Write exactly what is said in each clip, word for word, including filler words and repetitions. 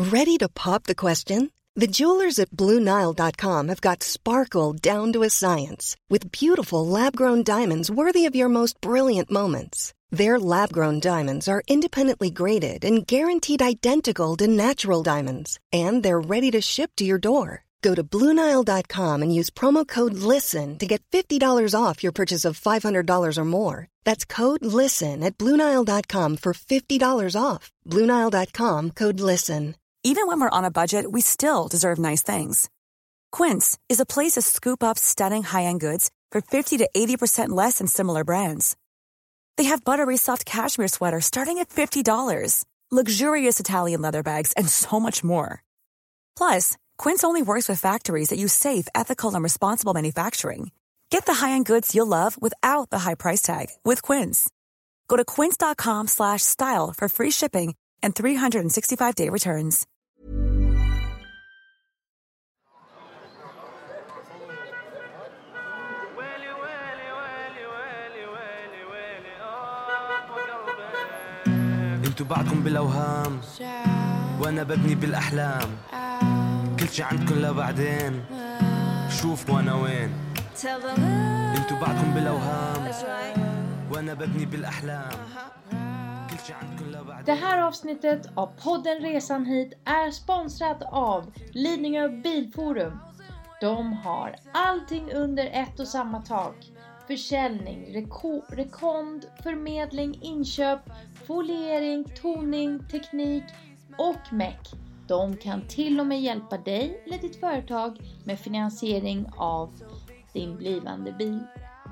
Ready to pop the question? The jewelers at Blue Nile dot com have got sparkle down to a science with beautiful lab-grown diamonds worthy of your most brilliant moments. Their lab-grown diamonds are independently graded and guaranteed identical to natural diamonds, and they're ready to ship to your door. Go to Blue Nile dot com and use promo code LISTEN to get fifty dollars off your purchase of five hundred dollars or more. That's code LISTEN at Blue Nile dot com for fifty dollars off. Blue Nile dot com, code LISTEN. Even when we're on a budget, we still deserve nice things. Quince is a place to scoop up stunning high-end goods for fifty to eighty percent less than similar brands. They have buttery soft cashmere sweaters starting at fifty dollars, luxurious Italian leather bags, and so much more. Plus, Quince only works with factories that use safe, ethical, and responsible manufacturing. Get the high-end goods you'll love without the high price tag with Quince. Go to quince dot com slash style for free shipping and three sixty-five day returns. انتوا بعدكم بالاوهام وانا ببني بالاحلام كل شي عندكم لبعدين شوف وانا وين انتوا بعدكم بالاوهام وانا ببني بالاحلام كل شي عندكم لبعدين. Det här avsnittet av podden Resan hit är sponsrat av Lidingö Bilforum. De har allting under ett och samma tak. Försäljning, reko- rekond, förmedling, inköp, foliering, toning, teknik och meck. De kan till och med hjälpa dig eller ditt företag med finansiering av din blivande bil.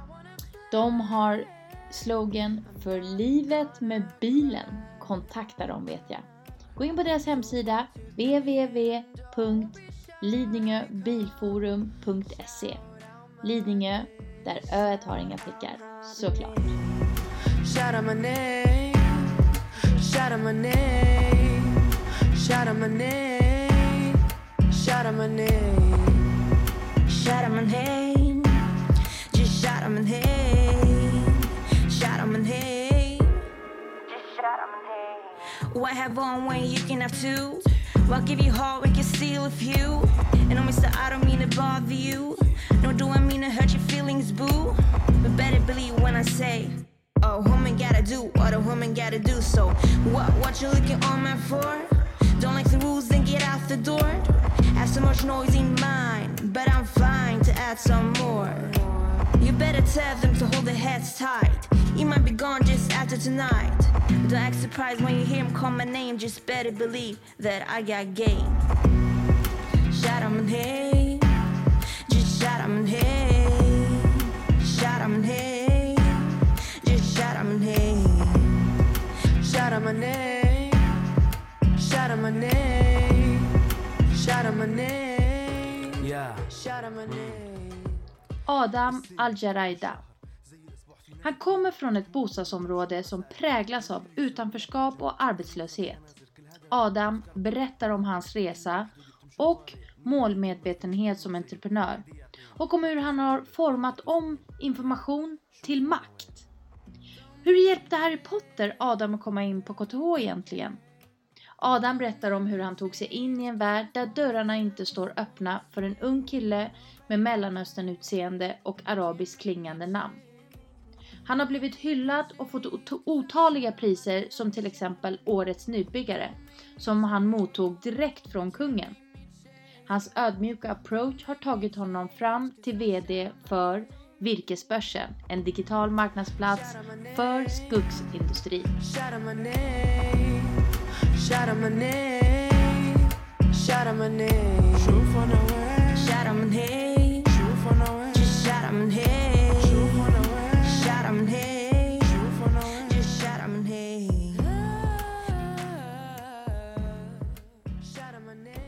De har slogan för livet med bilen. Kontakta dem, vet jag. Gå in på deras hemsida w w w punkt lidingöbilforum punkt se. Lidingö, där öet har inga prickar, såklart. Shout out my name, shout out my name, shout out my name, shout out my name, shout out my name, just shout out my name, shout out my name, just shout out my name. Oh, I have one way, you can have two. Well, I'll give you heart, we can steal a few. And no, mister, I don't mean to bother you. Nor do I mean to hurt your feelings, boo. But better believe when I say, oh, woman gotta do what a woman gotta do. So, what, what you looking on me for? Don't like the rules, then get out the door. Have so much noise in mind, but I'm fine to add some more. You better tell them to hold their heads tight. You might be gone just after tonight. Don't act surprised when you hear him call my name. Just better believe that I got game. Shout out my name, just shout out my name, shout out my name, just shout out my name, shout out my name, shout out my name, shout out my name, yeah, shout out my name. Adam Al-Jaraida. Han kommer från ett bostadsområde som präglas av utanförskap och arbetslöshet. Adam berättar om hans resa och målmedvetenhet som entreprenör och om hur han har format om information till makt. Hur hjälpte Harry Potter Adam att komma in på K T H egentligen? Adam berättar om hur han tog sig in i en värld där dörrarna inte står öppna för en ung kille med Mellanöstern-utseende och arabisk klingande namn. Han har blivit hyllad och fått otaliga priser som till exempel Årets nybyggare, som han mottog direkt från kungen. Hans ödmjuka approach har tagit honom fram till vd för Virkesbörsen, en digital marknadsplats för skogsindustri. Shout out my name, shout out my name, shout out my name, shout out my name, just shout out my name, shout out my name, just shout out my name, shout out my name.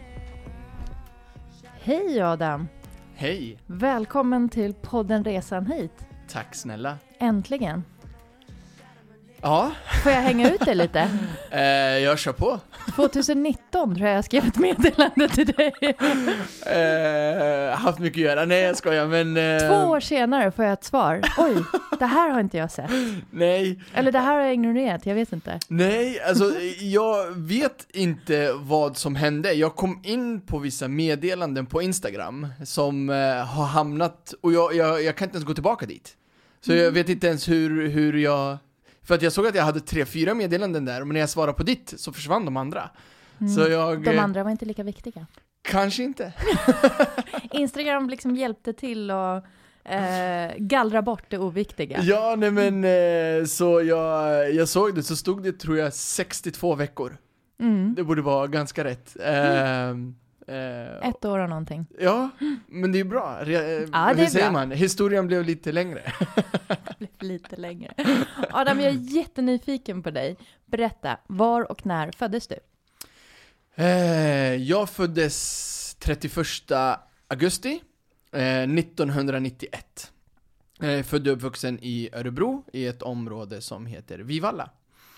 Hej Adam! Hej! Välkommen till podden Resan hit. Tack snälla. Äntligen. Ja. Får jag hänga ut dig lite? eh, jag kör på. tjugonitton tror jag jag skrev ett meddelande till dig. eh, haft mycket att göra. Nej, jag skojar, men... Eh... Två år senare får jag ett svar. Oj, det här har inte jag sett. Nej. Eller det här har jag ignorerat, jag vet inte. Nej, alltså jag vet inte vad som hände. Jag kom in på vissa meddelanden på Instagram som eh, har hamnat... Och jag, jag, jag kan inte ens gå tillbaka dit. Så mm. jag vet inte ens hur, hur jag... För att jag såg att jag hade tre, fyra meddelanden där. Men när jag svarade på ditt så försvann de andra. Mm. Så jag, de andra var inte lika viktiga. Kanske inte. Instagram liksom hjälpte till att eh, gallra bort det oviktiga. Ja, nej men eh, så jag, jag såg det, så stod det tror jag sextiotvå veckor. Mm. Det borde vara ganska rätt. Mm. Eh, eh, Ett år och någonting. Ja, men det är bra. Re, ja, det hur är säger bra. man? Historien blev lite längre. Det blev lite längre. Adam, jag är jättenyfiken på dig. Berätta, var och när föddes du? Eh, jag föddes trettioförsta augusti eh, nittonhundranittioett. Eh, född och uppvuxen i Örebro i ett område som heter Vivalla.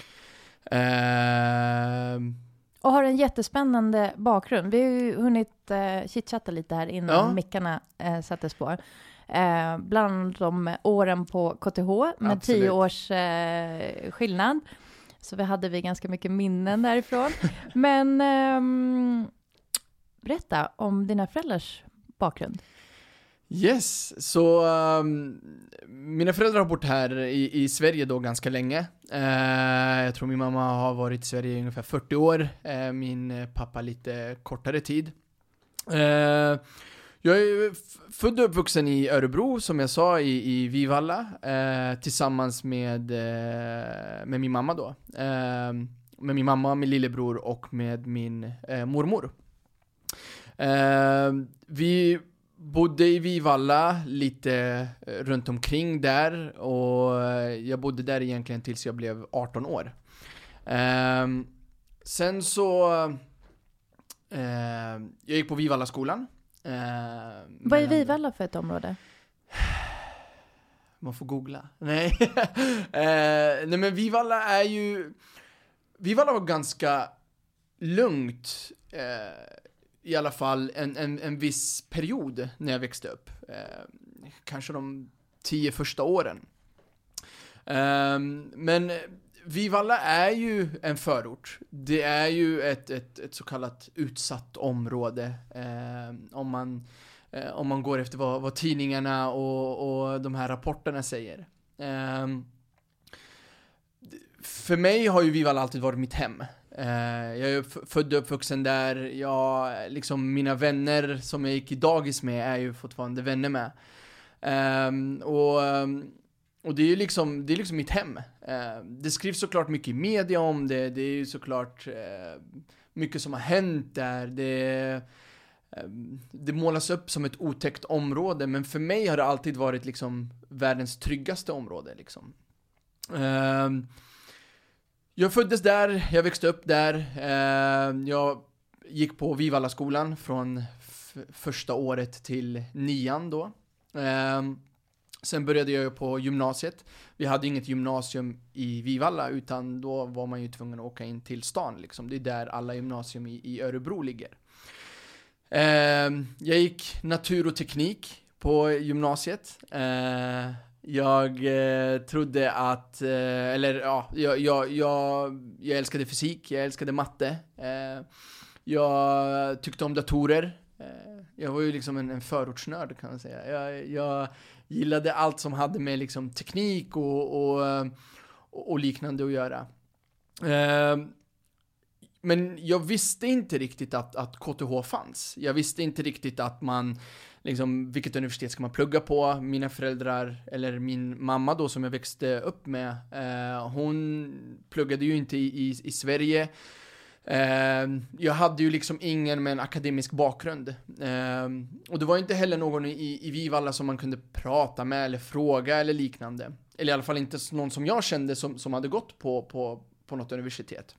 Eh, och har en jättespännande bakgrund. Vi har ju hunnit eh, chitchatta lite här innan ja. mickarna eh, sattes på. Eh, bland de åren på K T H med Absolut. tio års eh, skillnad. Så vi hade vi ganska mycket minnen därifrån. Men um, berätta om dina föräldrars bakgrund. Yes, så um, mina föräldrar har bott här i, i Sverige då ganska länge. Uh, jag tror min mamma har varit i Sverige i ungefär fyrtio år. Uh, min pappa lite kortare tid. Uh, Jag är född och uppvuxen i Örebro, som jag sa, i, i Vivalla, eh, tillsammans med, eh, med min mamma då. Eh, med min mamma, min lillebror och med min eh, mormor. Eh, vi bodde i Vivalla lite runt omkring där, och jag bodde där egentligen tills jag blev arton år. Eh, sen så... Eh, jag gick på Vivalla-skolan. Uh, Vad är Vivalla för ett område? Man får googla. Nej. uh, nej men Vivalla är ju Vivalla var ganska lugnt uh, i alla fall en, en, en viss period när jag växte upp. Uh, kanske de tio första åren. Uh, men Vivalla är ju en förort. Det är ju ett, ett, ett så kallat utsatt område. Eh, om, man, eh, om man går efter vad, vad tidningarna och, och de här rapporterna säger. Eh, för mig har ju Vivalla alltid varit mitt hem. Eh, jag är f- född och uppvuxen där. Jag, liksom mina vänner som jag gick i dagis med är ju fortfarande vänner med. Eh, och... Och det är ju liksom, det är liksom mitt hem. Eh, det skrivs såklart mycket i media om det. Det är ju såklart eh, mycket som har hänt där. Det, eh, det målas upp som ett otäckt område. Men för mig har det alltid varit liksom världens tryggaste område. Liksom. Eh, jag föddes där, jag växte upp där. Eh, jag gick på Vivalla-skolan från f- första året till nian då. Eh, Sen började jag på gymnasiet. Vi hade inget gymnasium i Vivalla, utan då var man ju tvungen att åka in till stan. Liksom. Det är där alla gymnasium i, i Örebro ligger. Eh, jag gick natur och teknik på gymnasiet. Eh, jag eh, trodde att, eh, eller ja, jag, jag, jag, jag älskade fysik, jag älskade matte. Eh, jag tyckte om datorer. Eh, jag var ju liksom en, en förortsnörd, kan man säga. Jag... jag gillade allt som hade med liksom teknik och, och, och liknande att göra. Eh, men jag visste inte riktigt att, att K T H fanns. Jag visste inte riktigt att man, liksom, vilket universitet ska man plugga på. Mina föräldrar, eller min mamma då som jag växte upp med, eh, hon pluggade ju inte i, i, i Sverige. Uh, jag hade ju liksom ingen med en akademisk bakgrund. Uh, och det var inte heller någon i, i Vivalla som man kunde prata med eller fråga eller liknande. Eller i alla fall inte någon som jag kände som, som hade gått på, på, på något universitet.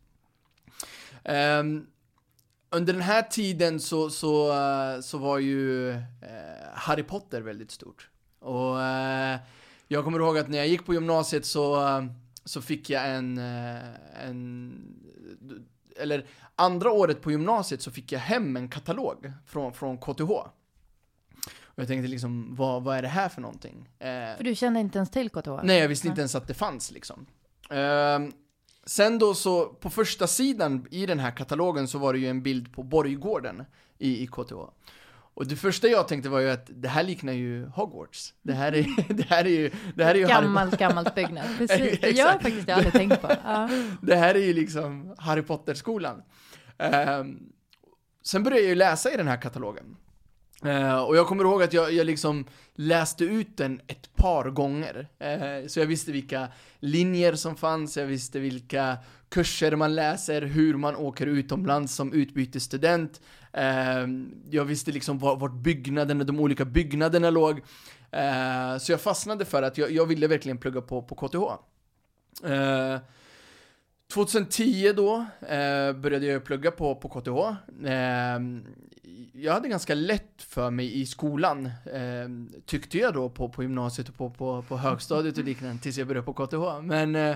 Uh, under den här tiden så, så, uh, så var ju uh, Harry Potter väldigt stort. Och uh, jag kommer ihåg att när jag gick på gymnasiet så, uh, så fick jag en... Uh, en eller andra året på gymnasiet så fick jag hem en katalog från, från K T H. Och jag tänkte liksom, vad, vad är det här för någonting? Eh, för du kände inte ens till K T H? Nej, jag visste inte ens att det fanns liksom. Eh, sen då så, på första sidan i den här katalogen så var det ju en bild på Borggården i, i K T H. Och det första jag tänkte var ju att det här liknar ju Hogwarts. Det här är, det här är ju... Det här är ju gammalt, Harry... gammalt byggnad. Precis, det gör faktiskt jag aldrig tänkt på. Ja. Det här är ju liksom Harry Potter-skolan. Eh, sen började jag ju läsa i den här katalogen. Uh, och jag kommer ihåg att jag, jag liksom läste ut den ett par gånger. Uh, så jag visste vilka linjer som fanns, jag visste vilka kurser man läser, hur man åker utomlands som utbytesstudent. Uh, jag visste liksom var, vart byggnaderna, de olika byggnaderna låg. Uh, så jag fastnade för att jag, jag ville verkligen plugga på, på K T H. Uh, tjugohundratio då uh, började jag plugga på, på K T H. Uh, Jag hade ganska lätt för mig i skolan, eh, tyckte jag då på, på gymnasiet och på, på, på högstadiet och liknande tills jag började på K T H. Men eh,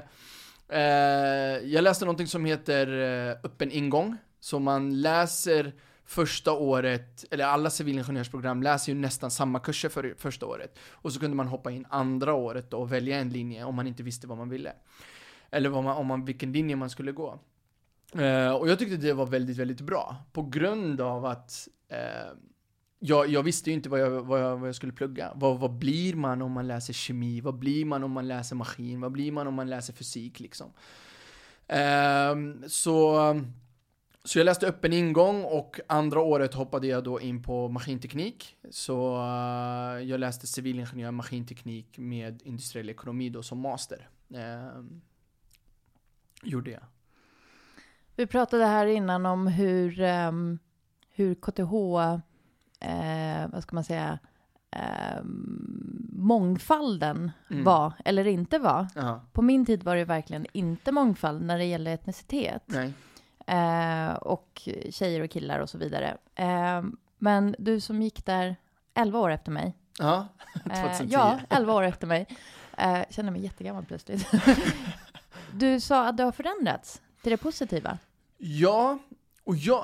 eh, jag läste någonting som heter eh, öppen ingång. Så man läser första året, eller alla civilingenjörsprogram läser ju nästan samma kurser för första året. Och så kunde man hoppa in andra året och välja en linje om man inte visste vad man ville. Eller vad man, om man, vilken linje man skulle gå. Uh, och jag tyckte det var väldigt, väldigt bra. På grund av att uh, jag, jag visste ju inte vad jag, vad jag, vad jag skulle plugga. Vad, vad blir man om man läser kemi? Vad blir man om man läser maskin? Vad blir man om man läser fysik liksom? Uh, så, så jag läste öppen ingång och andra året hoppade jag då in på maskinteknik. Så uh, jag läste civilingenjör maskinteknik med industriell ekonomi då som master. Uh, gjorde jag. Vi pratade här innan om hur, um, hur K T H, eh, vad ska man säga, eh, mångfalden mm. var eller inte var. Uh-huh. På min tid var det verkligen inte mångfald när det gäller etnicitet. Nej. Eh, och tjejer och killar och så vidare. Eh, men du som gick där elva år efter mig. Ja, uh, eh, ja, elva år efter mig. Eh, känner mig jättegammal plötsligt. Du sa att det har förändrats. Till det positiva? Ja, och jag...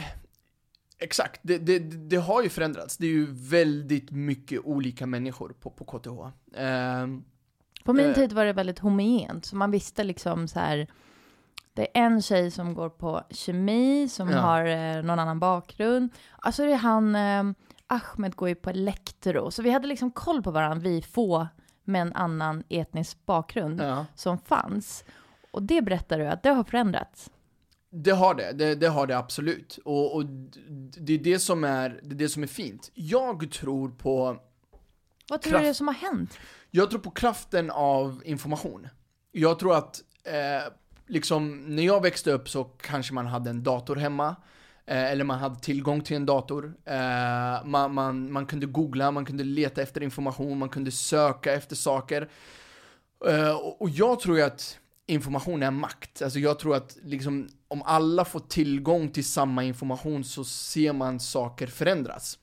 Exakt, det, det, det har ju förändrats. Det är ju väldigt mycket olika människor på, på K T H. Eh, på min eh, tid var det väldigt homogent. Så man visste liksom så här... Det är en tjej som går på kemi, som ja. har eh, någon annan bakgrund. Alltså det är han... Eh, Ahmed går ju på elektro. Så vi hade liksom koll på varandra, vi få med en annan etnisk bakgrund ja. som fanns. Och det berättar du att det har förändrats. Det har det, det, det har det absolut. Och, och det är det som är, det är det som är fint. Jag tror på... Vad tror kraft... du är det som har hänt? Jag tror på kraften av information. Jag tror att eh, liksom, när jag växte upp så kanske man hade en dator hemma. Eh, eller man hade tillgång till en dator. Eh, man, man, man kunde googla, man kunde leta efter information, man kunde söka efter saker. Eh, och, och jag tror att information är makt. Alltså jag tror att liksom, om alla får tillgång till samma information så ser man saker förändras.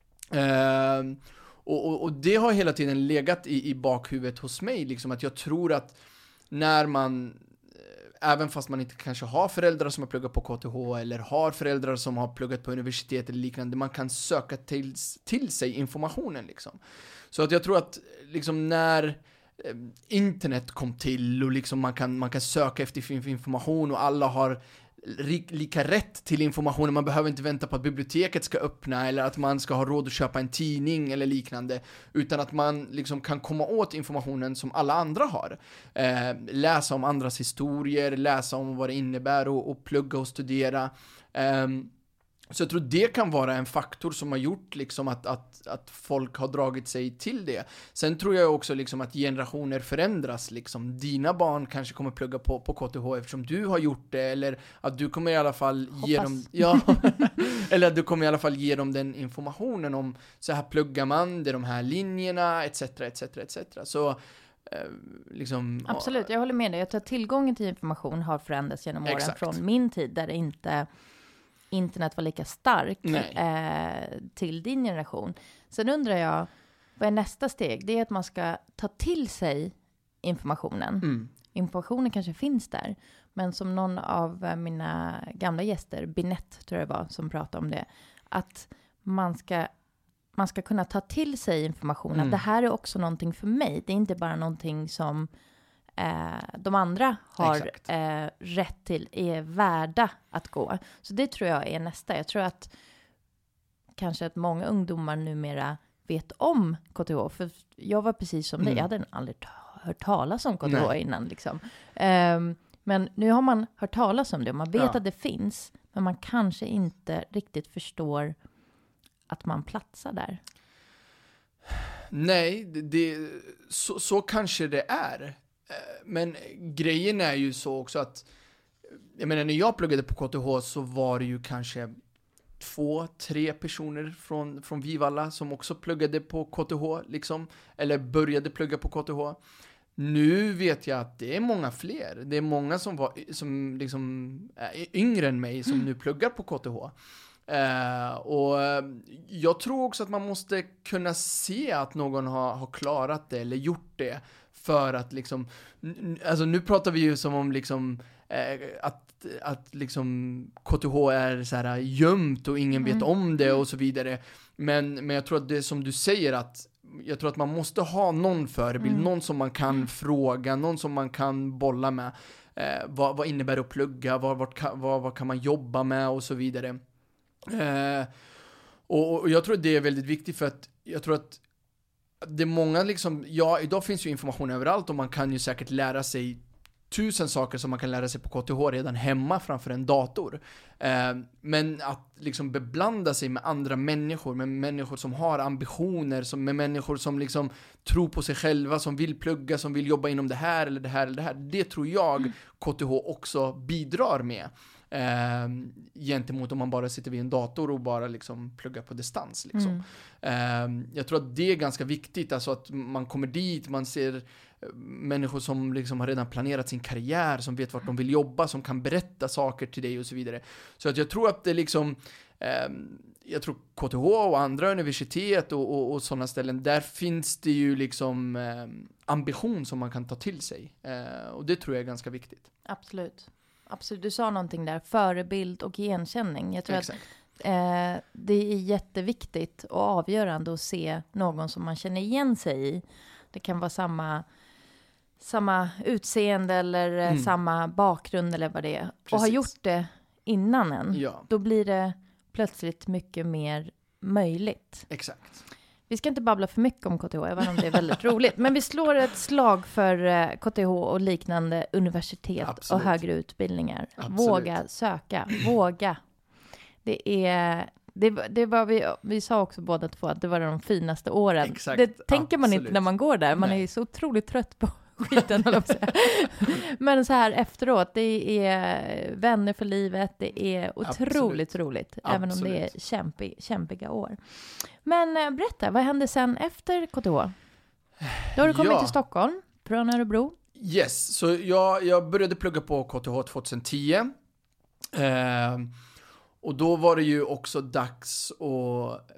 Eh, och, och, och det har hela tiden legat i, i bakhuvudet hos mig. Liksom, att jag tror att när man, även fast man inte kanske har föräldrar som har pluggat på K T H eller har föräldrar som har pluggat på universitet eller liknande, man kan söka till, till sig informationen. Liksom. Så att jag tror att liksom, när internet kom till och liksom man kan, man kan söka efter information och alla har lika rätt till information. Man behöver inte vänta på att biblioteket ska öppna eller att man ska ha råd att köpa en tidning eller liknande, utan att man liksom kan komma åt informationen som alla andra har. Eh, läsa om andras historier, läsa om vad det innebär och, och plugga och studera. Eh, Så jag tror det kan vara en faktor som har gjort liksom att, att, att folk har dragit sig till det. Sen tror jag också liksom att generationer förändras. Liksom. Dina barn kanske kommer plugga på, på K T H eftersom du har gjort det. Eller att du kommer i alla fall Hoppas. ge dem... Ja, eller att du kommer i alla fall ge dem den informationen om så här pluggar man, det är de här linjerna, et cetera, et cetera, et cetera. Så... Eh, liksom, Absolut, jag håller med dig. Jag tror att tillgången till information har förändrats genom åren. Exakt. Från min tid där det inte... internet var lika stark eh, till din generation. Sen undrar jag, vad är nästa steg? Det är att man ska ta till sig informationen. Mm. informationen kanske finns där. Men som någon av mina gamla gäster, Binette tror jag det var, som pratade om det. Att man ska, man ska kunna ta till sig informationen. Mm. Att det här är också någonting för mig. Det är inte bara någonting som eh, de andra har eh, rätt till, är värda att gå. Så det tror jag är nästa. Jag tror att kanske att många ungdomar numera vet om K T H. För jag var precis som mm. dig. Jag hade aldrig t- hört talas om K T H Nej. innan. Liksom. Um, men nu har man hört talas om det. Man vet ja. att det finns. Men man kanske inte riktigt förstår att man platsar där. Nej, det, det, så, så kanske det är. Men grejen är ju så också att jag menar, när jag pluggade på K T H så var det ju kanske två, tre personer från, från Vivalla som också pluggade på K T H liksom, eller började plugga på K T H. Nu vet jag att det är många fler. Det är många som, var, som liksom är yngre än mig som mm. nu pluggar på K T H. Uh, och jag tror också att man måste kunna se att någon har, har klarat det eller gjort det för att liksom, n- alltså nu pratar vi ju som om liksom uh, att att liksom K T H är så här gömt och ingen mm. vet om det och så vidare. Men, men jag tror att det är som du säger att jag tror att man måste ha någon förebild, mm. någon som man kan mm. fråga, någon som man kan bolla med. Eh, vad, vad innebär det att plugga? Vad, vad, vad, vad kan man jobba med och så vidare. Eh, och, och jag tror att det är väldigt viktigt för att jag tror att det är många liksom, ja idag finns ju information överallt och man kan ju säkert lära sig tusen saker som man kan lära sig på K T H redan hemma framför en dator. Eh, men att liksom beblanda sig med andra människor, med människor som har ambitioner, som, med människor som liksom tror på sig själva, som vill plugga, som vill jobba inom det här eller det här eller det här. Det tror jag mm. K T H också bidrar med. Eh, gentemot om man bara sitter vid en dator och bara liksom pluggar på distans liksom. Mm. Eh, jag tror att det är ganska viktigt, alltså att man kommer dit, man ser människor som liksom har redan planerat sin karriär, som vet vart de vill jobba, som kan berätta saker till dig och så vidare. Så att jag tror att det liksom eh, jag tror K T H och andra universitet och, och, och sådana ställen, där finns det ju liksom eh, ambition som man kan ta till sig. Eh, och det tror jag är ganska viktigt. Absolut. Absolut, du sa någonting där, förebild och igenkänning. Jag tror Exakt. att eh, det är jätteviktigt och avgörande att se någon som man känner igen sig i. Det kan vara samma, samma utseende eller mm. samma bakgrund eller vad det är. Precis. Och har gjort det innan än. Ja. Då blir det plötsligt mycket mer möjligt. Exakt. Vi ska inte babbla för mycket om K T H, även om det är väldigt roligt. Men vi slår ett slag för K T H och liknande universitet Absolut. och högre utbildningar. Absolut. Våga söka, våga. Det är... Det, det var vi, vi sa också båda två att det var de finaste åren. Exakt, det tänker man inte när man går där. Man Nej. är så otroligt trött på skiten. Men så här efteråt, det är vänner för livet. Det är otroligt Absolut. roligt. Även Absolut. om det är kämpig, kämpiga år. Men berätta, vad hände sen efter K T H? Då har du kommit ja. till Stockholm från Örebro. Yes, så jag, jag började plugga på K T H tjugohundratio. Eh, Och då var det ju också dags att,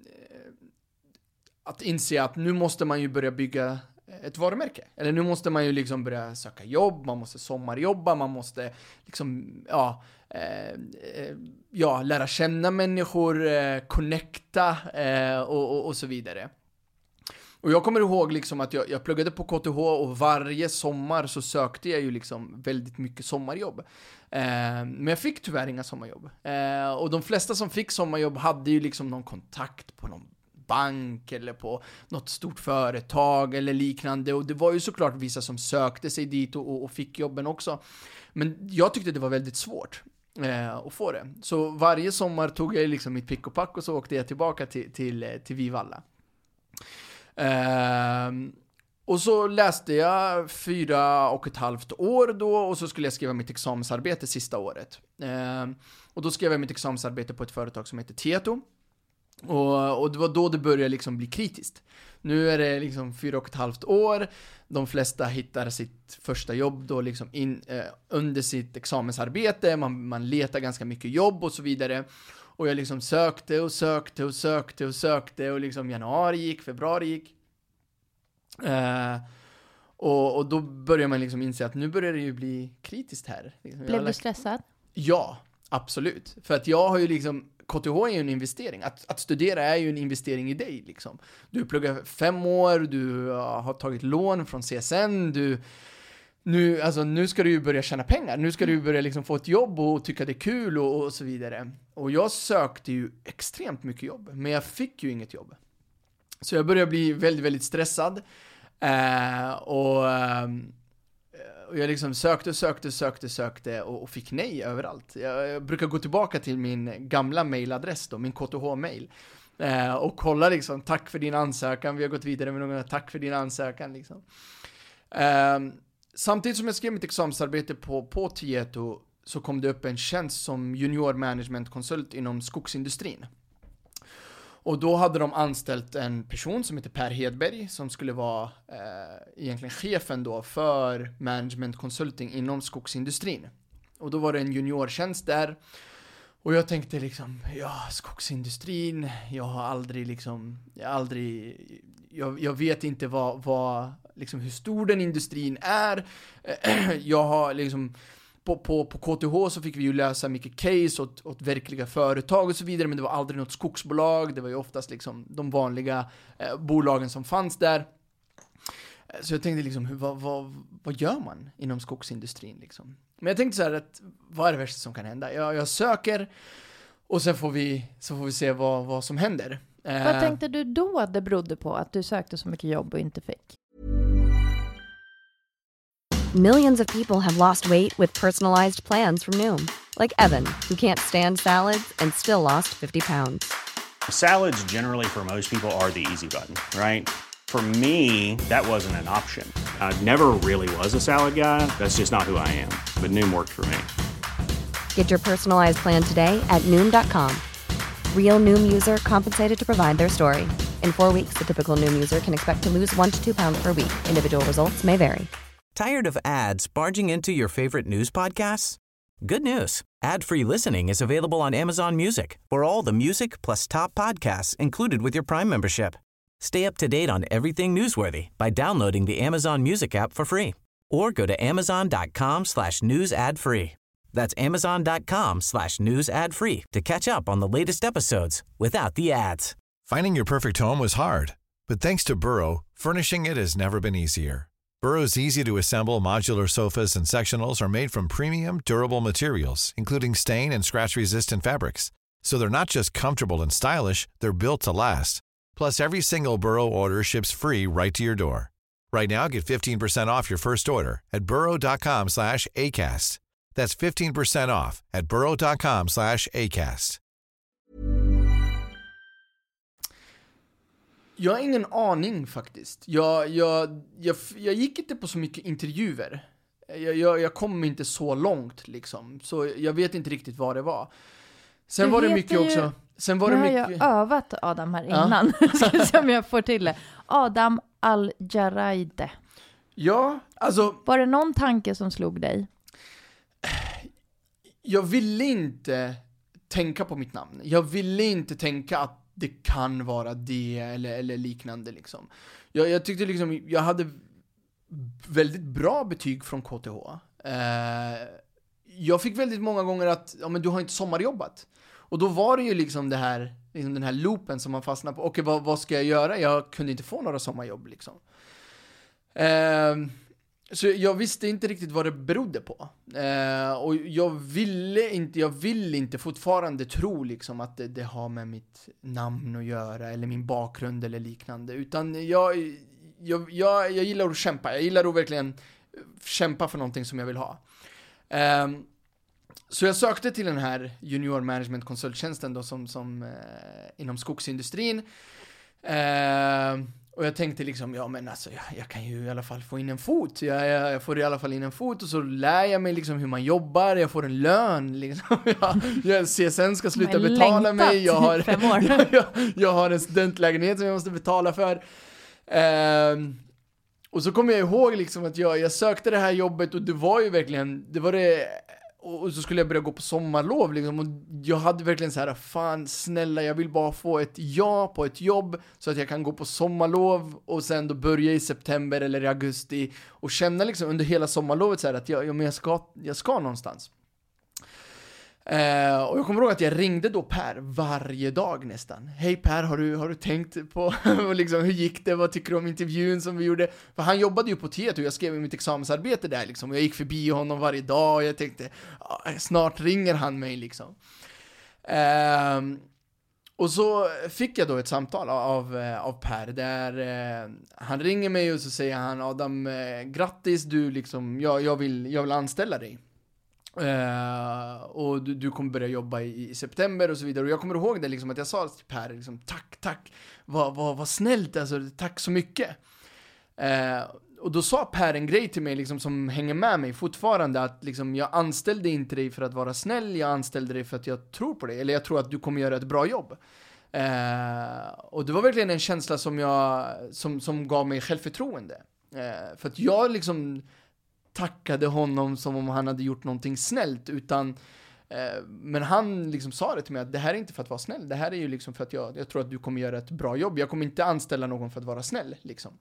att inse att nu måste man ju börja bygga ett varumärke. Eller nu måste man ju liksom börja söka jobb, man måste sommarjobba, man måste liksom, ja, eh, ja lära känna människor, eh, connecta eh, och, och, och så vidare. Och jag kommer ihåg liksom att jag, jag pluggade på K T H och varje sommar så sökte jag ju liksom väldigt mycket sommarjobb. Eh, men jag fick tyvärr inga sommarjobb. Eh, och de flesta som fick sommarjobb hade ju liksom någon kontakt på någon bank eller på något stort företag eller liknande. Och det var ju såklart vissa som sökte sig dit och, och, och fick jobben också. Men jag tyckte det var väldigt svårt eh, att få det. Så varje sommar tog jag liksom mitt pick och pack och så åkte jag tillbaka till, till, till Vivalla. Uh, och så läste jag fyra och ett halvt år då och så skulle jag skriva mitt examensarbete sista året. Uh, och då skrev jag mitt examensarbete på ett företag som heter Tieto. Och, och det var då det började liksom bli kritiskt. Nu är det liksom fyra och ett halvt år. De flesta hittar sitt första jobb då liksom in, uh, under sitt examensarbete. Man, man letar ganska mycket jobb och så vidare. Och jag liksom sökte och sökte och sökte och sökte och liksom januari gick, februari gick. Uh, Och, och då börjar man liksom inse att nu börjar det ju bli kritiskt här. Liksom, Blev du stressad? Ja, absolut. För att jag har ju liksom, K T H är ju en investering. Att, att studera är ju en investering i dig liksom. Du pluggar fem år, du har tagit lån från C S N, du... Nu, alltså, nu ska du ju börja tjäna pengar. Nu ska du ju börja liksom få ett jobb och tycka det är kul och, och så vidare. Och jag sökte ju extremt mycket jobb. Men jag fick ju inget jobb. Så jag började bli väldigt, väldigt stressad. Eh, och, eh, och jag liksom sökte, sökte, sökte, sökte och, och fick nej överallt. Jag, jag brukar gå tillbaka till min gamla mailadress då, min K T H-mail. Eh, och kolla liksom, tack för din ansökan. Vi har gått vidare med någon, tack för din ansökan liksom. Eh, Samtidigt som jag skrev mitt examensarbete på, på Tieto så kom det upp en tjänst som junior management konsult inom skogsindustrin. Och då hade de anställt en person som heter Per Hedberg som skulle vara eh, egentligen chefen då för management consulting inom skogsindustrin. Och då var det en juniortjänst där. Och jag tänkte liksom, ja, skogsindustrin, jag har aldrig liksom, jag har aldrig, jag, jag vet inte vad, vad liksom hur stor den industrin är. Jag har liksom, på, på, på K T H så fick vi ju läsa mycket case åt, åt verkliga företag och så vidare, men det var aldrig något skogsbolag, det var ju oftast liksom de vanliga eh, bolagen som fanns där. Så jag tänkte liksom, hur, vad, vad, vad gör man inom skogsindustrin liksom? Men jag tänkte så här att, vad är det värsta som kan hända? Jag, jag söker och sen får vi, så får vi se vad, vad som händer. Vad tänkte du då det berodde på att du sökte så mycket jobb och inte fick? Millions of people have lost weight with personalized plans from Noom. Like Evan, who can't stand salads and still lost fifty pounds. Salads generally for most people are the easy button, right? For me, that wasn't an option. I never really was a salad guy. That's just not who I am. But Noom worked for me. Get your personalized plan today at Noom dot com. Real Noom user compensated to provide their story. In four weeks, the typical Noom user can expect to lose one to two pounds per week. Individual results may vary. Tired of ads barging into your favorite news podcasts? Good news. Ad-free listening is available on Amazon Music for all the music plus top podcasts included with your Prime membership. Stay up to date on everything newsworthy by downloading the Amazon Music app for free or go to amazon.com slash news ad free. That's amazon.com slash news ad free to catch up on the latest episodes without the ads. Finding your perfect home was hard, but thanks to Burrow, furnishing it has never been easier. Burrow's easy-to-assemble modular sofas and sectionals are made from premium, durable materials, including stain and scratch-resistant fabrics. So they're not just comfortable and stylish, they're built to last. Plus, every single Burrow order ships free right to your door. Right now, get fifteen percent off your first order at burrow.com slash ACAST. That's fifteen percent off at burrow.com slash ACAST. Jag har ingen aning faktiskt. Jag, jag, jag, jag gick inte på så mycket intervjuer. Jag, jag, jag kom inte så långt liksom. Så jag vet inte riktigt vad det var. Sen du var det mycket ju, också. Sen var nu det har mycket... jag övat Adam här innan. Ja. Ska se om jag får till det. Adam Al-Jaraide. Ja, alltså... Var det någon tanke som slog dig? Jag ville inte tänka på mitt namn. Jag ville inte tänka att det kan vara det eller, eller liknande liksom. Jag, jag tyckte liksom, jag hade väldigt bra betyg från K T H. Eh, jag fick väldigt många gånger att, ja men du har inte sommarjobbat. Och då var det ju liksom det här, liksom den här loopen som man fastnar på. Okej, vad, vad ska jag göra? Jag kunde inte få några sommarjobb liksom. Eh, så jag visste inte riktigt vad det berodde på. Eh, och jag ville inte, jag vill inte fortfarande tro liksom att det, det har med mitt namn att göra eller min bakgrund eller liknande. Utan jag, jag, jag, jag gillar att kämpa. Jag gillar att verkligen kämpa för någonting som jag vill ha. Eh, så jag sökte till den här junior management konsulttjänsten då som, som eh, inom skogsindustrin. Eh, Och jag tänkte liksom, ja men alltså jag, jag kan ju i alla fall få in en fot. Jag, jag, jag får i alla fall in en fot och så lär jag mig liksom hur man jobbar. Jag får en lön liksom. Jag, jag, C S N ska sluta betala mig. Jag har, jag, jag, jag har en studentlägenhet som jag måste betala för. Um, och så kommer jag ihåg liksom att jag, jag sökte det här jobbet och det var ju verkligen, det var det och så skulle jag börja gå på sommarlov liksom, och jag hade verkligen så här, fan snälla, jag vill bara få ett ja på ett jobb så att jag kan gå på sommarlov och sen då börja i september eller i augusti och känna liksom under hela sommarlovet så här att jag, jag, ska, jag ska någonstans. Uh, och jag kommer ihåg att jag ringde då Per varje dag nästan. Hej Per, har du, har du tänkt på och liksom, hur gick det? Vad tycker du om intervjun som vi gjorde? För han jobbade ju på T ett och jag skrev mitt examensarbete där liksom. Jag gick förbi honom varje dag och jag tänkte, ah, snart ringer han mig liksom. Uh, och så fick jag då ett samtal av, av Per där uh, han ringer mig och så säger han, Adam, uh, grattis, du liksom, jag, jag, vill, jag vill anställa dig. Uh, och du, du kommer börja jobba i, i september och så vidare. Och jag kommer ihåg det liksom, att jag sa till Per liksom, tack, tack, vad, vad, vad snällt alltså, tack så mycket. Uh, och då sa Per en grej till mig liksom, som hänger med mig fortfarande, att liksom, jag anställde inte dig för att vara snäll, jag anställde dig för att jag tror på dig, eller jag tror att du kommer göra ett bra jobb. Uh, och det var verkligen en känsla som jag som, som gav mig självförtroende. Uh, för att jag liksom tackade honom som om han hade gjort någonting snällt, utan eh, men han liksom sa det till mig att det här är inte för att vara snäll, det här är ju liksom för att jag, jag tror att du kommer göra ett bra jobb, jag kommer inte anställa någon för att vara snäll liksom.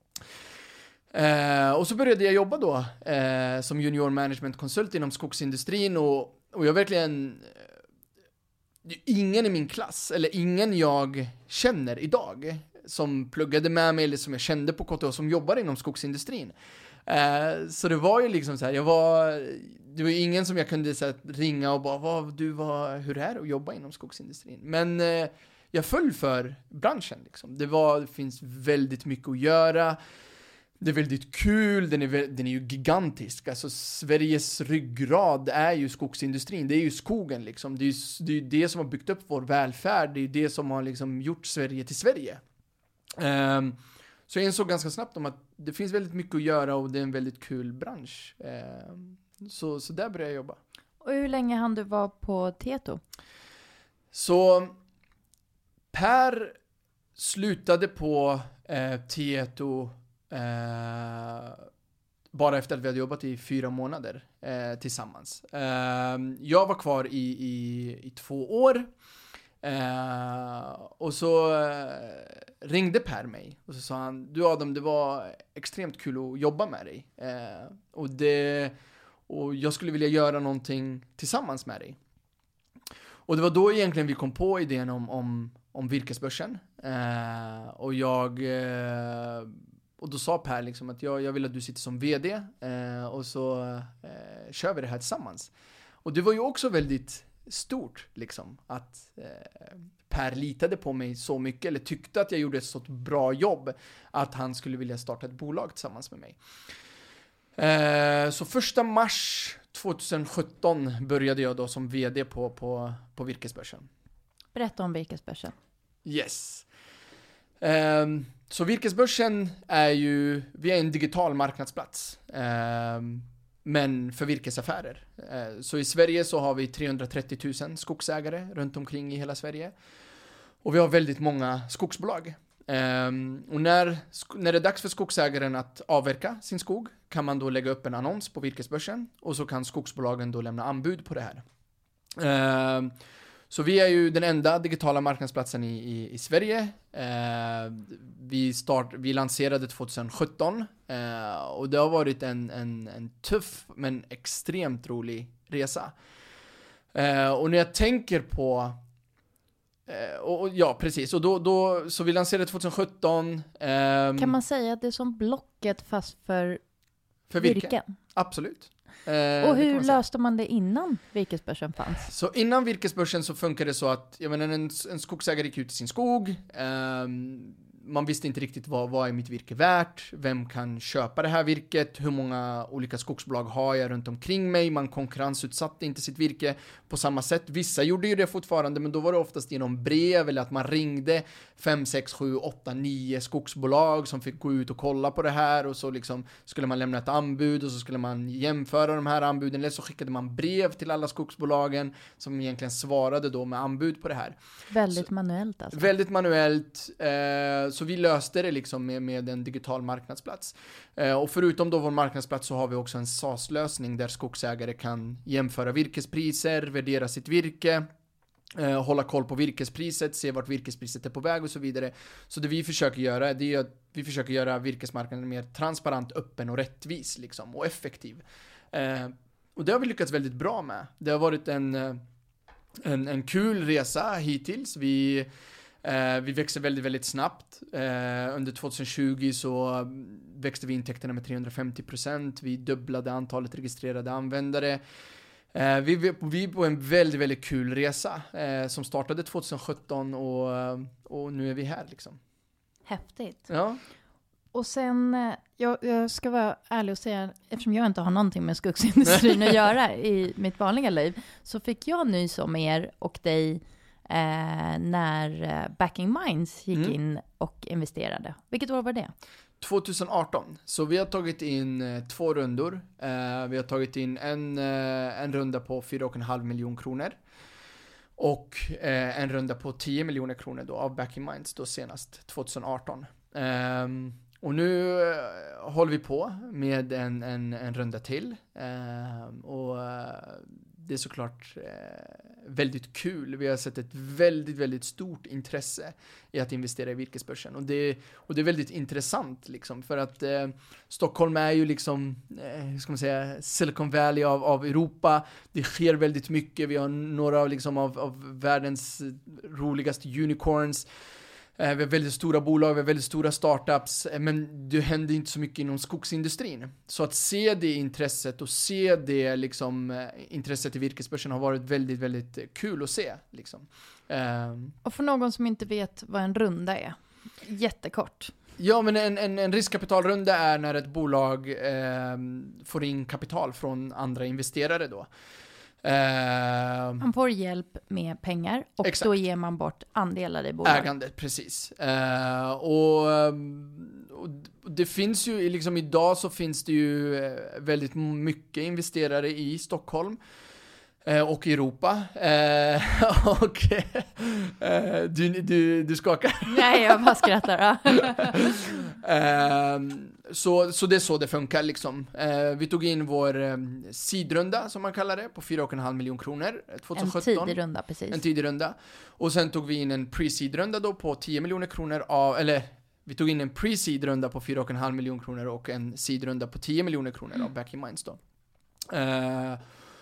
Eh, och så började jag jobba då eh, som junior management konsult inom skogsindustrin, och, och jag verkligen eh, ingen i min klass eller ingen jag känner idag som pluggade med mig eller som jag kände på K T H som jobbar inom skogsindustrin. Uh, så det var ju liksom så här, jag var, det var ju ingen som jag kunde så här, ringa och bara, vad, du var, hur är det att jobba inom skogsindustrin? Men uh, jag föll för branschen liksom. Det var, det finns väldigt mycket att göra. Det är väldigt kul, den är, den är ju gigantisk. Alltså Sveriges ryggrad är ju skogsindustrin, det är ju skogen liksom. Det är ju det, är det som har byggt upp vår välfärd, det är ju det som har liksom gjort Sverige till Sverige. Um, Så jag insåg ganska snabbt om att det finns väldigt mycket att göra och det är en väldigt kul bransch. Eh, så, så där började jag jobba. Och hur länge hann du vara på Tieto? Så Per slutade på eh, Tieto eh, bara efter att vi hade jobbat i fyra månader eh, tillsammans. Eh, jag var kvar i, i, i två år. Uh, och så uh, ringde Per mig och så sa han, du Adam, det var extremt kul att jobba med dig uh, och, det, och jag skulle vilja göra någonting tillsammans med dig. Och det var då egentligen vi kom på idén om, om, om virkesbörsen uh, och jag uh, och då sa Per liksom att jag, jag vill att du sitter som vd uh, och så uh, kör vi det här tillsammans. Och det var ju också väldigt stort liksom, att eh, Per litade på mig så mycket, eller tyckte att jag gjorde ett så bra jobb att han skulle vilja starta ett bolag tillsammans med mig. Eh, så första mars tjugosjutton började jag då som vd på, på, på Virkesbörsen. Berätta om Virkesbörsen. Yes. Eh, så Virkesbörsen är ju, vi är en digital marknadsplats. Eh, Men för virkesaffärer. Så i Sverige så har vi trehundratrettio tusen skogsägare runt omkring i hela Sverige. Och vi har väldigt många skogsbolag. Och när, när det är dags för skogsägaren att avverka sin skog kan man då lägga upp en annons på Virkesbörsen. Och så kan skogsbolagen då lämna anbud på det här. Så vi är ju den enda digitala marknadsplatsen i, i, i Sverige. Eh, vi, start, vi lanserade tjugosjutton eh, och det har varit en, en, en tuff men extremt rolig resa. Eh, och när jag tänker på eh, och, och ja, precis. Och då, då, så vi lanserade tjugosjutton. Eh, kan man säga att det är som Blocket fast för, för virke? virken? Absolut. Eh, och hur man löste man det innan Virkesbörsen fanns? Så innan Virkesbörsen så funkar det så att jag menar, en, en skogsägare gick ut i sin skog. Eh, man visste inte riktigt vad, vad är mitt virke värt? Vem kan köpa det här virket? Hur många olika skogsbolag har jag runt omkring mig? Man konkurrensutsatte inte sitt virke på samma sätt. Vissa gjorde ju det fortfarande, men då var det oftast genom brev eller att man ringde fem, sex, sju, åtta, nio skogsbolag som fick gå ut och kolla på det här, och så liksom skulle man lämna ett anbud och så skulle man jämföra de här anbuden, eller så skickade man brev till alla skogsbolagen som egentligen svarade då med anbud på det här. Väldigt så, manuellt alltså. Väldigt manuellt. Eh, Uh, så vi löste det liksom med, med en digital marknadsplats. Uh, och förutom då vår marknadsplats så har vi också en SaaS-lösning där skogsägare kan jämföra virkespriser, värdera sitt virke, uh, hålla koll på virkespriset, se vart virkespriset är på väg och så vidare. Så det vi försöker göra, det är att vi försöker göra virkesmarknaden mer transparent, öppen och rättvis liksom, och effektiv. Uh, och det har vi lyckats väldigt bra med. Det har varit en, en, en kul resa hittills. Vi Eh, vi växer väldigt, väldigt snabbt. Eh, under tjugohundratjugo så växte vi intäkterna med trehundrafemtio procent. Vi dubblade antalet registrerade användare. Eh, vi, vi, vi är på en väldigt, väldigt kul resa eh, som startade tjugosjutton och, och nu är vi här liksom. Häftigt. Ja. Och sen, jag, jag ska vara ärlig och säga, eftersom jag inte har någonting med skogsindustrin att göra i mitt vanliga liv, så fick jag nys om er och dig Eh, när Backing Minds gick mm. in och investerade. Vilket år var det? tjugoarton. Så vi har tagit in eh, två rundor. Eh, vi har tagit in en, eh, en runda på fyra komma fem miljoner kronor. Och eh, en runda på tio miljoner kronor då av Backing Minds då senast tjugoarton. Eh, och nu eh, håller vi på med en, en, en runda till. Eh, och eh, det är såklart eh, väldigt kul. Vi har sett ett väldigt, väldigt stort intresse i att investera i virkesbörsen. Och det, och det är väldigt intressant liksom, för att eh, Stockholm är ju liksom, eh, hur ska man säga, Silicon Valley av, av Europa. Det sker väldigt mycket. Vi har några liksom, av, av världens roligaste unicorns. Vi har väldigt stora bolag, vi har väldigt stora startups, men det händer inte så mycket inom skogsindustrin. Så att se det intresset och se det liksom, intresset i virkesbörsen har varit väldigt, väldigt kul att se. Liksom. Um, och för någon som inte vet vad en runda är, jättekort. Ja, men en, en, en riskkapitalrunda är när ett bolag eh, får in kapital från andra investerare då. Uh, man får hjälp med pengar och exakt. Då ger man bort andelar i bolaget. Ägandet, precis. Uh, och, och det finns ju, liksom idag så finns det ju väldigt mycket investerare i Stockholm uh, och Europa. Uh, och uh, du, du, du skakar? Nej, jag bara skrattar. uh, Så, så det är så det funkar liksom. Eh, vi tog in vår eh, seedrunda som man kallar det på fyra komma fem miljoner kronor tjugosjutton. En tidig runda, precis. En tidig runda. Och sen tog vi in en pre-seed-runda då på tio miljoner kronor av, eller vi tog in en pre-seed-runda på fyra komma fem miljoner kronor och en seed-runda på tio miljoner kronor mm. av Backing Minds då. Eh,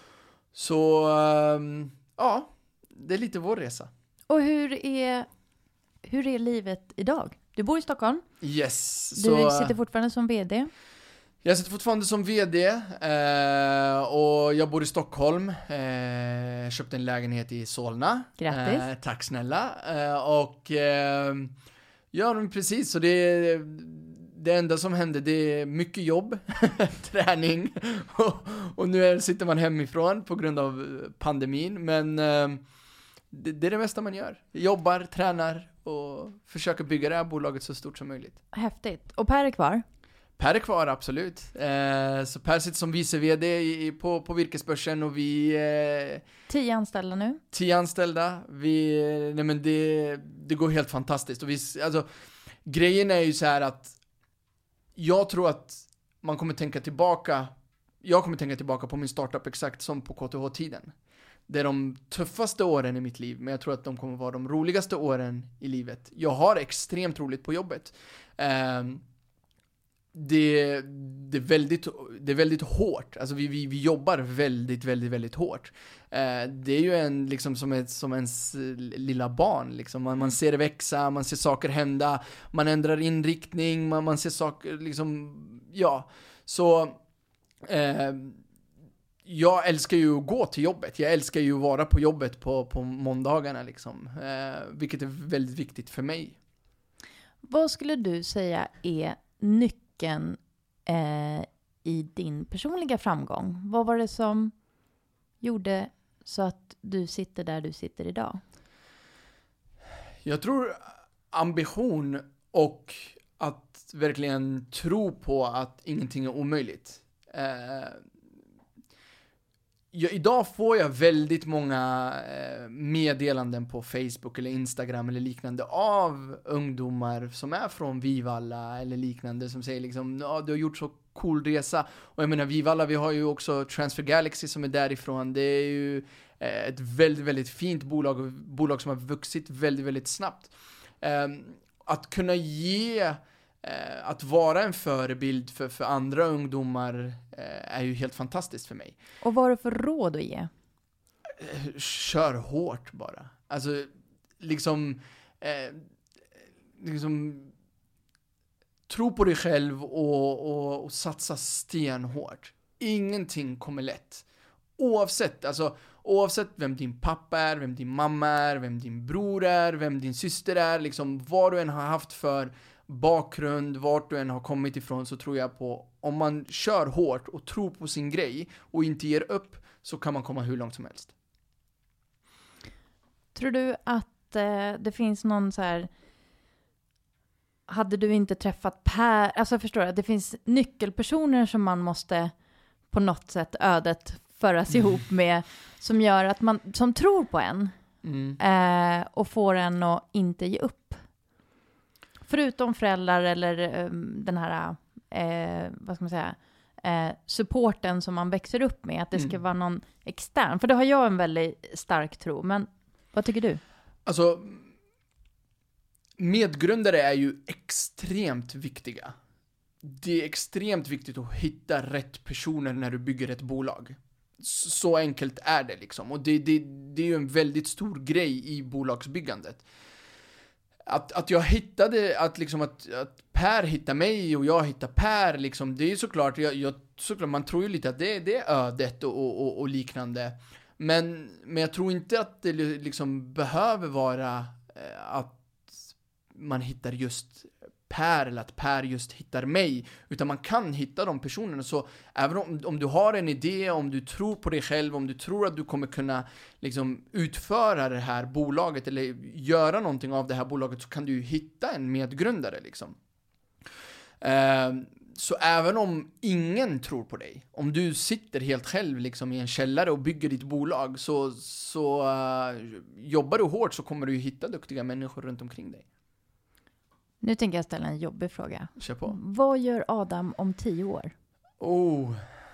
så eh, ja, det är lite vår resa. Och hur är, hur är livet idag? Du bor i Stockholm. Yes. Du så, sitter fortfarande som vd. Jag sitter fortfarande som vd eh, och jag bor i Stockholm. Eh, köpte en lägenhet i Solna. Grattis. Eh, tack snälla. Eh, och eh, ja, men precis. Så det, det enda som hände, det är mycket jobb, träning. och, och nu är, sitter man hemifrån på grund av pandemin. Men eh, det, det är det mesta man gör. Jobbar, tränar och försöker bygga det här bolaget så stort som möjligt. Häftigt. Och Per är kvar? Per är kvar, absolut. Eh, så Per sitter som vice-vd i, på, på virkesbörsen och vi... Eh, tio anställda nu? Tio anställda. Vi, nej men det, det går helt fantastiskt. Och vi, alltså, grejen är ju så här att jag tror att man kommer tänka tillbaka, jag kommer tänka tillbaka på min startup exakt som på K T H-tiden. Det är de tuffaste åren i mitt liv, men jag tror att de kommer vara de roligaste åren i livet. Jag har extremt roligt på jobbet. Eh, det, det, är väldigt, det är väldigt hårt. Alltså vi, vi, vi jobbar väldigt, väldigt, väldigt hårt. Eh, det är ju en, liksom, som, ett, som ens lilla barn. Liksom. Man, man ser det växa, man ser saker hända, man ändrar inriktning, man, man ser saker, liksom, ja. Så... Eh, jag älskar ju att gå till jobbet. Jag älskar ju att vara på jobbet på, på måndagarna. Liksom. Eh, vilket är väldigt viktigt för mig. Vad skulle du säga är nyckeln eh, i din personliga framgång? Vad var det som gjorde så att du sitter där du sitter idag? Jag tror ambition och att verkligen tro på att ingenting är omöjligt. Eh, jag, idag får jag väldigt många eh, meddelanden på Facebook eller Instagram eller liknande av ungdomar som är från Vivalla eller liknande som säger liksom, ja, du har gjort så cool resa. Och jag menar, Vivalla, vi har ju också Transfer Galaxy som är därifrån. Det är ju eh, ett väldigt, väldigt fint bolag, bolag som har vuxit väldigt, väldigt snabbt. Eh, att kunna ge att vara en förebild för, för andra ungdomar eh, är ju helt fantastiskt för mig. Och vad är det för råd att ge? Kör hårt bara. Alltså, liksom, eh, liksom tro på dig själv och, och, och satsa stenhårt. Ingenting kommer lätt. Oavsett, alltså, oavsett vem din pappa är, vem din mamma är, vem din bror är, vem din syster är, liksom vad du än har haft för bakgrund, vart du än har kommit ifrån, så tror jag på, om man kör hårt och tror på sin grej och inte ger upp, så kan man komma hur långt som helst. Tror du att eh, det finns någon så här, hade du inte träffat Per, alltså förstår du, att det finns nyckelpersoner som man måste på något sätt ödet föras mm. ihop med, som gör att man, som tror på en mm. eh, och får en att inte ge upp? Förutom föräldrar eller um, den här, eh, vad ska man säga, eh, supporten som man växer upp med. Att det ska mm. vara någon extern. För det har jag en väldigt stark tro. Men vad tycker du? Alltså, medgrundare är ju extremt viktiga. Det är extremt viktigt att hitta rätt personer när du bygger ett bolag. Så enkelt är det liksom. Och det, det, det är ju en väldigt stor grej i bolagsbyggandet. Att, att jag hittade, att, liksom att, att Per hittar mig och jag hittar Per, liksom, det är såklart, jag, jag, såklart man tror ju lite att det, det är ödet och, och, och liknande. Men, men jag tror inte att det liksom behöver vara eh, att man hittar just Per eller att Per just hittar mig, utan man kan hitta de personerna. Så även om, om du har en idé, om du tror på dig själv, om du tror att du kommer kunna liksom utföra det här bolaget eller göra någonting av det här bolaget, så kan du ju hitta en medgrundare liksom. Uh, så även om ingen tror på dig, om du sitter helt själv liksom i en källare och bygger ditt bolag, så, så uh, jobbar du hårt, så kommer du ju hitta duktiga människor runt omkring dig. Nu tänker jag ställa en jobbig fråga. Kör på. Vad gör Adam om tio år? Oh.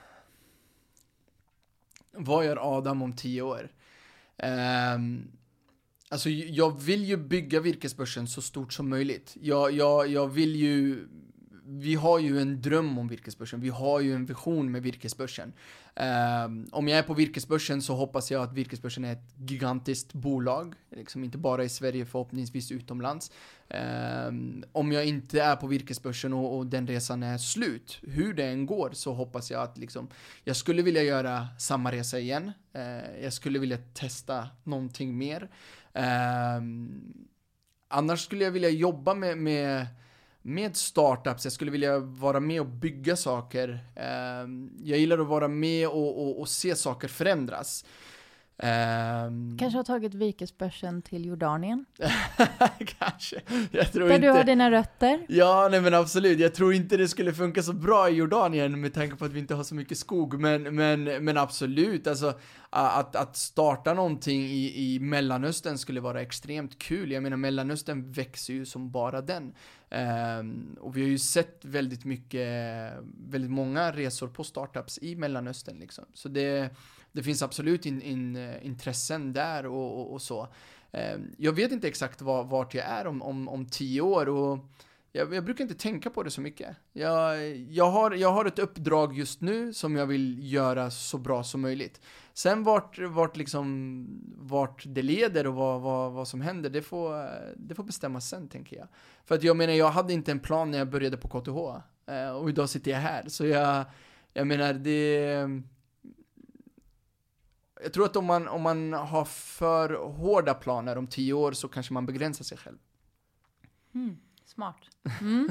Vad gör Adam om tio år? Um, alltså, jag vill ju bygga Virkesbörsen så stort som möjligt. Jag, jag, jag vill ju... Vi har ju en dröm om Virkesbörsen. Vi har ju en vision med Virkesbörsen. Um, om jag är på Virkesbörsen, så hoppas jag att Virkesbörsen är ett gigantiskt bolag. Liksom inte bara i Sverige, förhoppningsvis utomlands. Um, om jag inte är på Virkesbörsen och, och den resan är slut, hur det än går, så hoppas jag att liksom, jag skulle vilja göra samma resa igen. Uh, jag skulle vilja testa någonting mer. Um, annars skulle jag vilja jobba med... med med startups. Jag skulle vilja vara med och bygga saker. Jag gillar att vara med och, och, och se saker förändras. Um, Kanske har tagit Virkesbörsen till Jordanien? Kanske. Jag tror Där inte... du har dina rötter? Ja, nej men absolut. Jag tror inte det skulle funka så bra i Jordanien med tanke på att vi inte har så mycket skog. Men, men, men absolut. Alltså, att, att starta någonting i, i Mellanöstern skulle vara extremt kul. Jag menar, Mellanöstern växer ju som bara den. Um, och vi har ju sett väldigt mycket, väldigt många resor på startups i Mellanöstern liksom. Så det, det finns absolut in, in, intressen där och, och, och så. Um, jag vet inte exakt var, vart jag är om, om, om tio år, och jag, jag brukar inte tänka på det så mycket. Jag, jag, har, jag har ett uppdrag just nu som jag vill göra så bra som möjligt. Sen vart, vart, liksom, vart det leder och vad, vad, vad som händer, det får, det får bestämmas sen, tänker jag. För att jag menar, jag hade inte en plan när jag började på K T H. Och idag sitter jag här. Så jag, jag menar, det... Jag tror att om man, om man har för hårda planer om tio år, så kanske man begränsar sig själv. Mm, smart. Mm.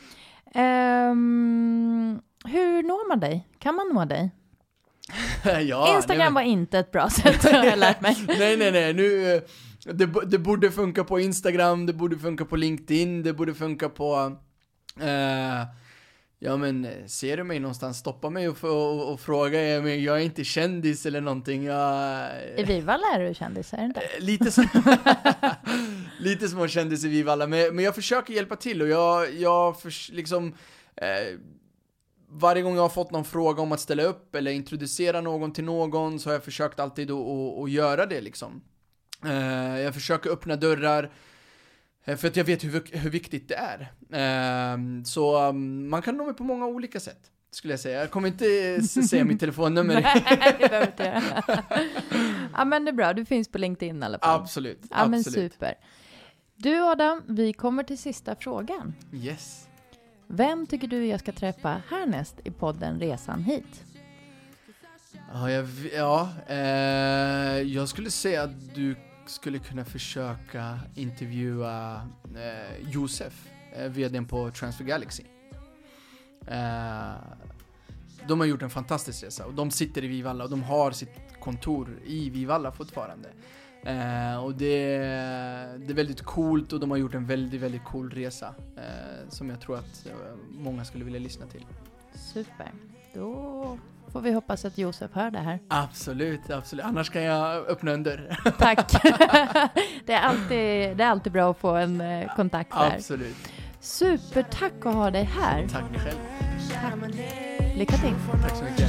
um, hur når man dig? Kan man nå dig? Ja, Instagram nej, men... var inte ett bra sätt, har jag lärt mig. nej, nej, nej. Nu, det, det borde funka på Instagram, det borde funka på LinkedIn, det borde funka på... Uh, Ja men ser du mig någonstans, stoppa mig och, och, och fråga mig, jag är inte kändis eller någonting. Jag... I Vivalla är du kändis, är det inte? Lite så... Lite små kändis i Vivalla, men, men jag försöker hjälpa till och jag, jag för, liksom eh, varje gång jag har fått någon fråga om att ställa upp eller introducera någon till någon, så har jag försökt alltid att, att, att göra det liksom. Eh, jag försöker öppna dörrar. För att jag vet hur, hur viktigt det är. Uh, så um, man kan nå mig på många olika sätt, skulle jag säga. Jag kommer inte säga mitt telefonnummer. Nej, det behöver inte göra. Ja, men det är bra. Du finns på LinkedIn i alla fall. Absolut. Ja, absolut. men super. Du Adam, vi kommer till sista frågan. Yes. Vem tycker du jag ska träffa härnäst i podden Resan hit? Ja, jag, ja eh, jag skulle säga att du skulle kunna försöka intervjua eh, Josef, eh, vdn på Transfer Galaxy. Eh, de har gjort en fantastisk resa och de sitter i Vivalla och de har sitt kontor i Vivalla fortfarande. Eh, och det, det är väldigt coolt och de har gjort en väldigt, väldigt cool resa eh, som jag tror att eh, många skulle vilja lyssna till. Super. Då får vi hoppas att Josef hör det här. Absolut, absolut. Annars kan jag öppna en dörr. Tack. det, är alltid, det är alltid bra att få en eh, kontakt där. Absolut. Super, tack att ha dig här. Tack själv. Tack. Lycka till. Tack så mycket.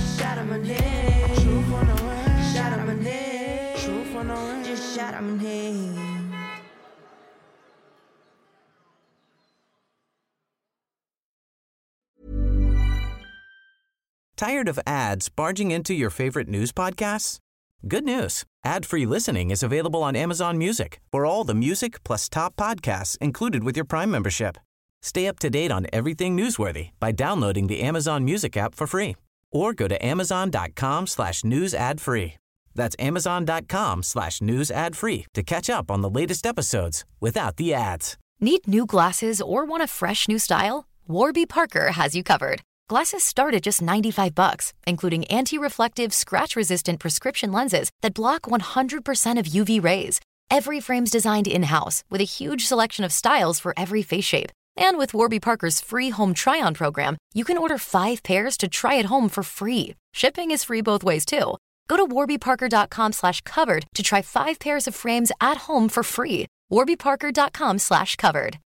Tired of ads barging into your favorite news podcasts? Good news. Ad-free listening is available on Amazon Music for all the music plus top podcasts included with your Prime membership. Stay up to date on everything newsworthy by downloading the Amazon Music app for free or go to amazon.com slash news ad free. That's amazon.com slash news ad free to catch up on the latest episodes without the ads. Need new glasses or want a fresh new style? Warby Parker has you covered. Glasses start at just ninety-five bucks, including anti-reflective, scratch-resistant prescription lenses that block one hundred percent of U V rays. Every frame's designed in-house with a huge selection of styles for every face shape. And with Warby Parker's free home try-on program, you can order five pairs to try at home for free. Shipping is free both ways, too. Go to warbyparker.com slash covered to try five pairs of frames at home for free. warbyparker.com slash covered.